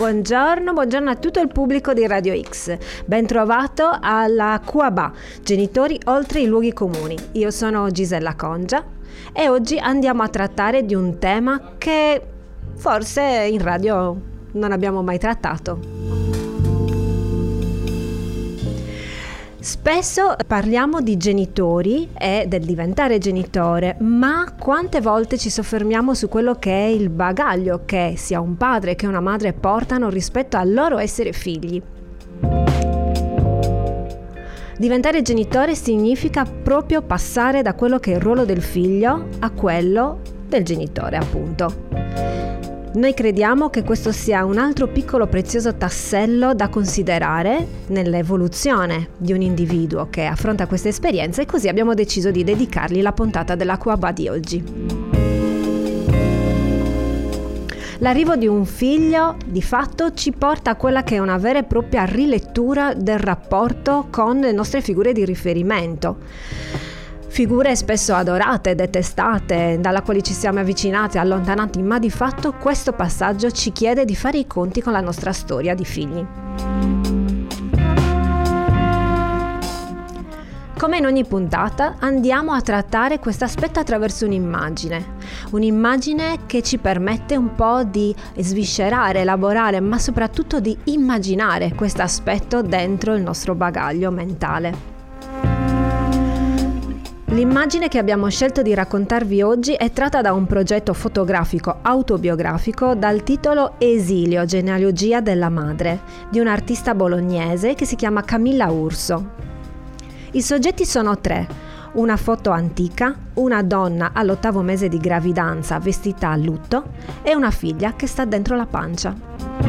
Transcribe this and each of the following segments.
Buongiorno a tutto il pubblico di Radio X. Ben trovato alla QABA, Genitori oltre i luoghi comuni. Io sono Gisella Congia e oggi andiamo a trattare di un tema che forse in radio non abbiamo mai trattato. Spesso parliamo di genitori e del diventare genitore, ma quante volte ci soffermiamo su quello che è il bagaglio che sia un padre che una madre portano rispetto al loro essere figli. Diventare genitore significa proprio passare da quello che è il ruolo del figlio a quello del genitore, appunto. Noi crediamo che questo sia un altro piccolo prezioso tassello da considerare nell'evoluzione di un individuo che affronta queste esperienze e così abbiamo deciso di dedicargli la puntata della QABA di oggi. L'arrivo di un figlio di fatto ci porta a quella che è una vera e propria rilettura del rapporto con le nostre figure di riferimento. Figure spesso adorate, detestate, dalla quali ci siamo avvicinati, allontanati, ma di fatto questo passaggio ci chiede di fare i conti con la nostra storia di figli. Come in ogni puntata, andiamo a trattare questo aspetto attraverso un'immagine che ci permette un po' di sviscerare, elaborare, ma soprattutto di immaginare questo aspetto dentro il nostro bagaglio mentale. L'immagine che abbiamo scelto di raccontarvi oggi è tratta da un progetto fotografico autobiografico dal titolo Esilio, genealogia della madre, di un'artista bolognese che si chiama Camilla Urso. I soggetti sono tre: una foto antica, una donna all'8° mese di gravidanza vestita a lutto e una figlia che sta dentro la pancia.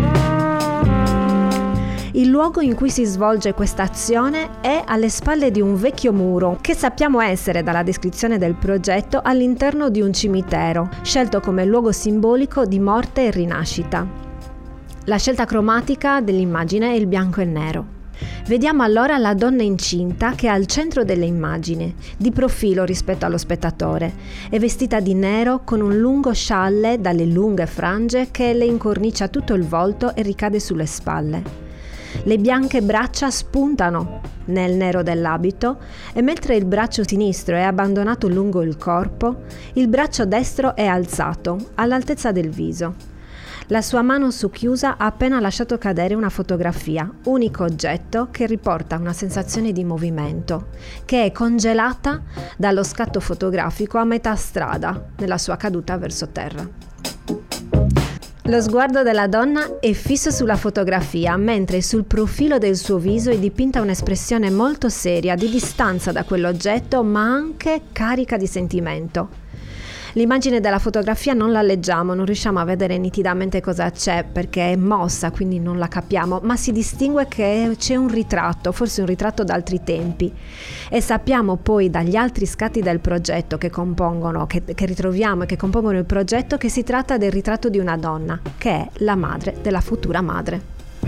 Il luogo in cui si svolge questa azione è alle spalle di un vecchio muro che sappiamo essere, dalla descrizione del progetto, all'interno di un cimitero, scelto come luogo simbolico di morte e rinascita. La scelta cromatica dell'immagine è il bianco e nero. Vediamo allora la donna incinta che è al centro dell'immagine, di profilo rispetto allo spettatore. È vestita di nero con un lungo scialle dalle lunghe frange che le incornicia tutto il volto e ricade sulle spalle. Le bianche braccia spuntano nel nero dell'abito e mentre il braccio sinistro è abbandonato lungo il corpo, il braccio destro è alzato all'altezza del viso. La sua mano socchiusa ha appena lasciato cadere una fotografia, unico oggetto che riporta una sensazione di movimento, che è congelata dallo scatto fotografico a metà strada nella sua caduta verso terra. Lo sguardo della donna è fisso sulla fotografia, mentre sul profilo del suo viso è dipinta un'espressione molto seria, di distanza da quell'oggetto, ma anche carica di sentimento. L'immagine della fotografia non la leggiamo, non riusciamo a vedere nitidamente cosa c'è perché è mossa, quindi non la capiamo, ma si distingue che c'è un ritratto, forse un ritratto d'altri tempi, e sappiamo poi dagli altri scatti del progetto che ritroviamo e che compongono il progetto, che si tratta del ritratto di una donna, che è la madre della futura madre.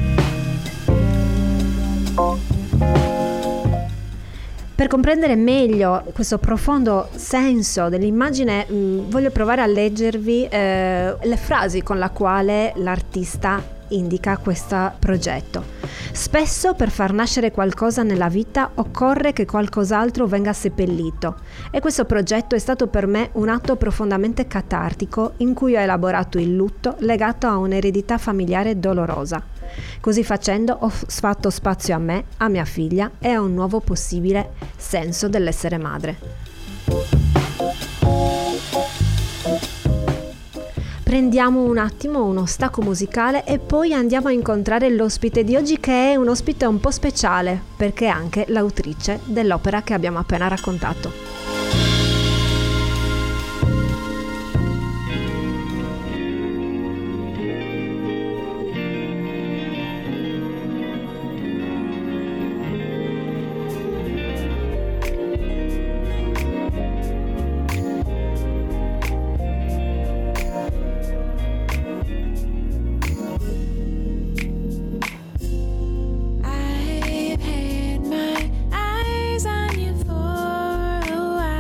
Per comprendere meglio questo profondo senso dell'immagine, voglio provare a leggervi le frasi con la quale l'artista indica questo progetto. Spesso per far nascere qualcosa nella vita occorre che qualcos'altro venga seppellito, e questo progetto è stato per me un atto profondamente catartico in cui ho elaborato il lutto legato a un'eredità familiare dolorosa. Così facendo ho fatto spazio a me, a mia figlia e a un nuovo possibile senso dell'essere madre. Prendiamo un attimo uno stacco musicale e poi andiamo a incontrare l'ospite di oggi, che è un ospite un po' speciale perché è anche l'autrice dell'opera che abbiamo appena raccontato. I've had my eyes on you for a while.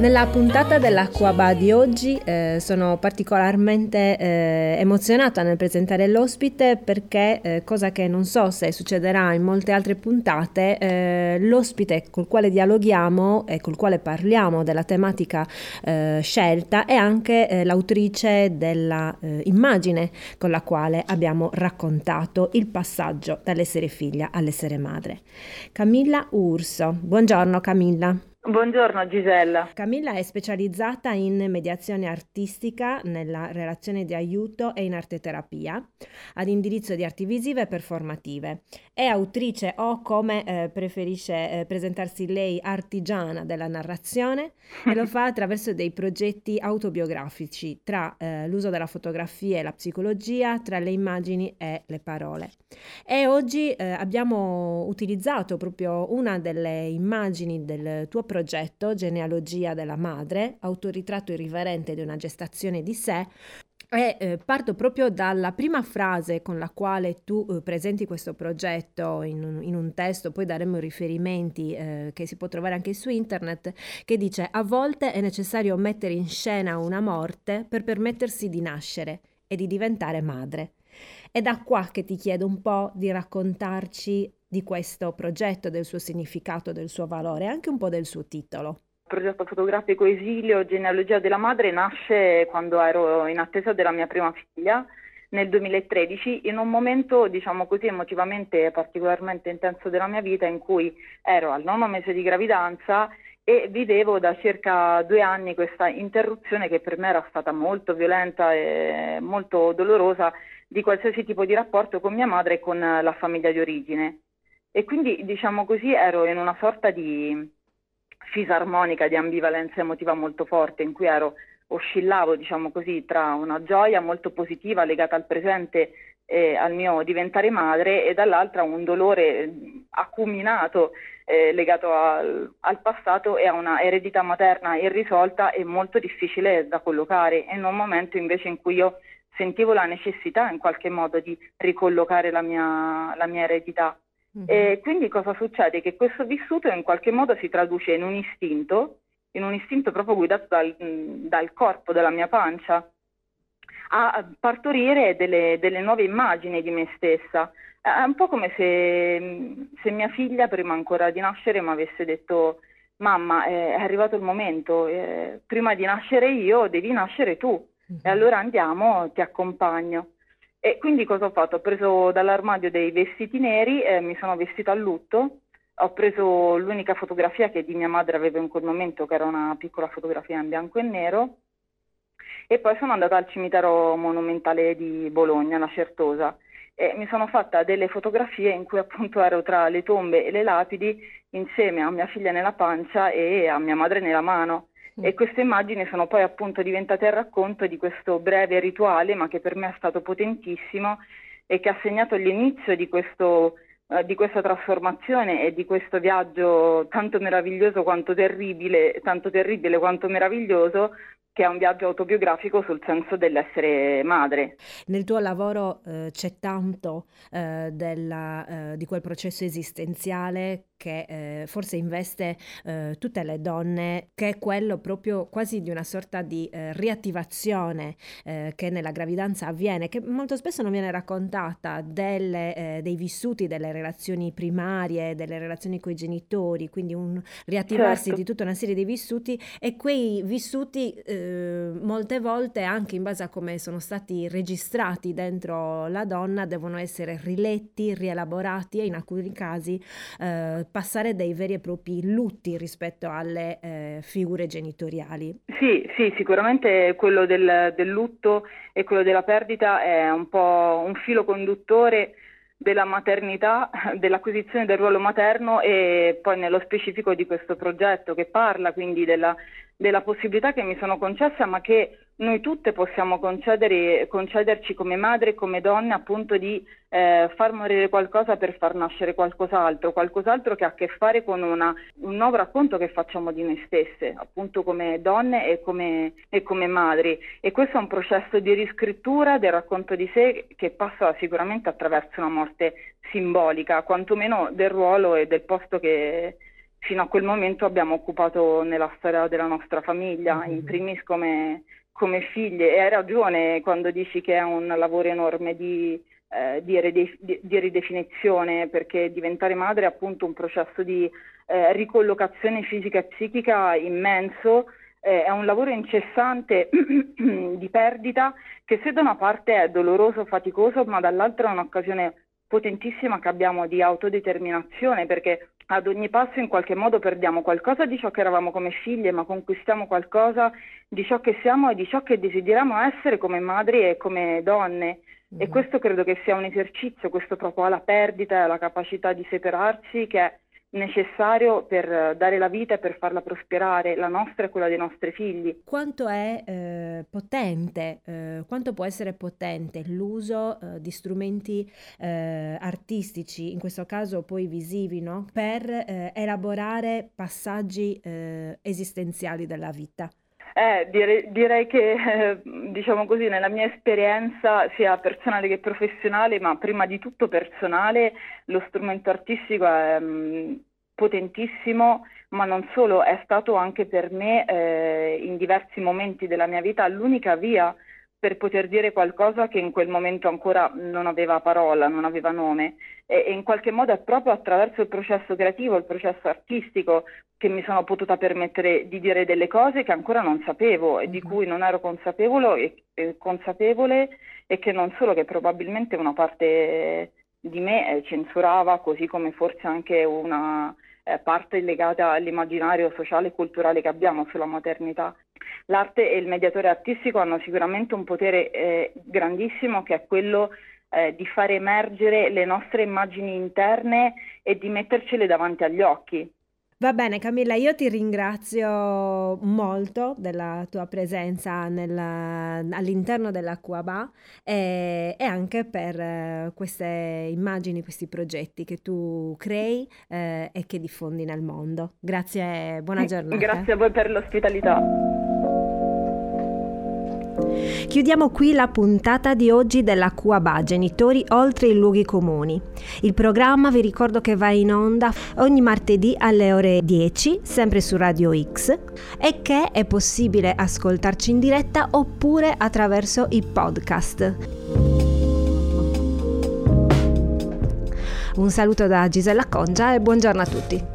Nella puntata dell'Acquaba di oggi sono particolarmente emozionata nel presentare l'ospite perché, cosa che non so se succederà in molte altre puntate, l'ospite col quale dialoghiamo e col quale parliamo della tematica scelta è anche l'autrice della immagine con la quale abbiamo raccontato il passaggio dall'essere figlia all'essere madre. Camilla Urso. Buongiorno Camilla. Buongiorno Gisella. Camilla è specializzata in mediazione artistica, nella relazione di aiuto e in arteterapia, ad indirizzo di arti visive e performative. È autrice o, come preferisce presentarsi lei, artigiana della narrazione e lo fa attraverso dei progetti autobiografici tra l'uso della fotografia e la psicologia, tra le immagini e le parole. E oggi abbiamo utilizzato proprio una delle immagini del tuo progetto, Genealogia della madre, autoritratto irriverente di una gestazione di sé, e parto proprio dalla prima frase con la quale tu presenti questo progetto in un testo, poi daremo i riferimenti che si può trovare anche su internet, che dice: a volte è necessario mettere in scena una morte per permettersi di nascere e di diventare madre. È da qua che ti chiedo un po' di raccontarci di questo progetto, del suo significato, del suo valore e anche un po' del suo titolo. Il progetto fotografico Esilio, Genealogia della madre, nasce quando ero in attesa della mia prima figlia, nel 2013, in un momento, diciamo così, emotivamente particolarmente intenso della mia vita, in cui ero al 9° mese di gravidanza e vivevo da circa 2 anni questa interruzione che per me era stata molto violenta e molto dolorosa di qualsiasi tipo di rapporto con mia madre e con la famiglia di origine. E quindi, diciamo così, ero in una sorta di fisarmonica, di ambivalenza emotiva molto forte, in cui oscillavo, diciamo così, tra una gioia molto positiva legata al presente e al mio diventare madre, e dall'altra un dolore acuminato legato al passato e a una eredità materna irrisolta e molto difficile da collocare, in un momento invece in cui io sentivo la necessità in qualche modo di ricollocare la mia eredità. E quindi cosa succede? Che questo vissuto in qualche modo si traduce in un istinto proprio guidato dal corpo, dalla mia pancia, a partorire delle nuove immagini di me stessa. È un po' come se mia figlia, prima ancora di nascere, mi avesse detto: mamma, è arrivato il momento, prima di nascere io devi nascere tu, e allora andiamo, ti accompagno. E quindi cosa ho fatto? Ho preso dall'armadio dei vestiti neri, mi sono vestita a lutto, ho preso l'unica fotografia che di mia madre avevo in quel momento, che era una piccola fotografia in bianco e nero, e poi sono andata al cimitero monumentale di Bologna, la Certosa, e mi sono fatta delle fotografie in cui appunto ero tra le tombe e le lapidi insieme a mia figlia nella pancia e a mia madre nella mano. E queste immagini sono poi appunto diventate il racconto di questo breve rituale, ma che per me è stato potentissimo e che ha segnato l'inizio di questa trasformazione e di questo viaggio tanto meraviglioso quanto terribile, tanto terribile quanto meraviglioso, che è un viaggio autobiografico sul senso dell'essere madre. Nel tuo lavoro c'è tanto di quel processo esistenziale che forse investe tutte le donne, che è quello proprio quasi di una sorta di riattivazione che nella gravidanza avviene, che molto spesso non viene raccontata, dei vissuti, delle relazioni primarie, delle relazioni coi genitori, quindi un riattivarsi Certo. di tutta una serie di vissuti, e quei vissuti molte volte, anche in base a come sono stati registrati dentro la donna, devono essere riletti, rielaborati e in alcuni casi passare dei veri e propri lutti rispetto alle figure genitoriali. Sì, sicuramente quello del lutto e quello della perdita è un po' un filo conduttore della maternità, dell'acquisizione del ruolo materno, e poi nello specifico di questo progetto, che parla quindi della possibilità che mi sono concessa, ma che noi tutte possiamo concederci come madre e come donne, appunto di far morire qualcosa per far nascere qualcos'altro che ha a che fare con un nuovo racconto che facciamo di noi stesse, appunto come donne e come madri. E questo è un processo di riscrittura del racconto di sé che passa sicuramente attraverso una morte simbolica, quantomeno del ruolo e del posto che fino a quel momento abbiamo occupato nella storia della nostra famiglia, in primis come figlie. E hai ragione quando dici che è un lavoro enorme di ridefinizione, perché diventare madre è appunto un processo di ricollocazione fisica e psichica immenso. È un lavoro incessante di perdita che, se da una parte è doloroso, faticoso, ma dall'altra è un'occasione potentissima che abbiamo di autodeterminazione, perché ad ogni passo in qualche modo perdiamo qualcosa di ciò che eravamo come figlie, ma conquistiamo qualcosa di ciò che siamo e di ciò che desideriamo essere come madri e come donne. E questo credo che sia un esercizio, questo proprio alla perdita e alla capacità di separarsi, che è necessario per dare la vita e per farla prosperare, la nostra e quella dei nostri figli. Quanto è potente, quanto può essere potente l'uso di strumenti artistici, in questo caso poi visivi, no? Per elaborare passaggi esistenziali della vita? Direi che, diciamo così, nella mia esperienza, sia personale che professionale, ma prima di tutto personale, lo strumento artistico è potentissimo, ma non solo, è stato anche per me, in diversi momenti della mia vita, l'unica via per poter dire qualcosa che in quel momento ancora non aveva parola, non aveva nome. E in qualche modo è proprio attraverso il processo creativo, il processo artistico, che mi sono potuta permettere di dire delle cose che ancora non sapevo e di cui non ero consapevole e che non solo, che probabilmente una parte di me censurava, così come forse anche una parte legata all'immaginario sociale e culturale che abbiamo sulla maternità. L'arte e il mediatore artistico hanno sicuramente un potere grandissimo, che è quello di far emergere le nostre immagini interne e di mettercele davanti agli occhi. Va bene Camilla, io ti ringrazio molto della tua presenza all'interno della QABA e anche per queste immagini, questi progetti che tu crei e che diffondi nel mondo. Grazie e buona giornata. Grazie a voi per l'ospitalità. Chiudiamo qui la puntata di oggi della QABA, Genitori oltre i luoghi comuni. Il programma, vi ricordo, che va in onda ogni martedì alle ore 10, sempre su Radio X, e che è possibile ascoltarci in diretta oppure attraverso i podcast. Un saluto da Gisella Congia e buongiorno a tutti.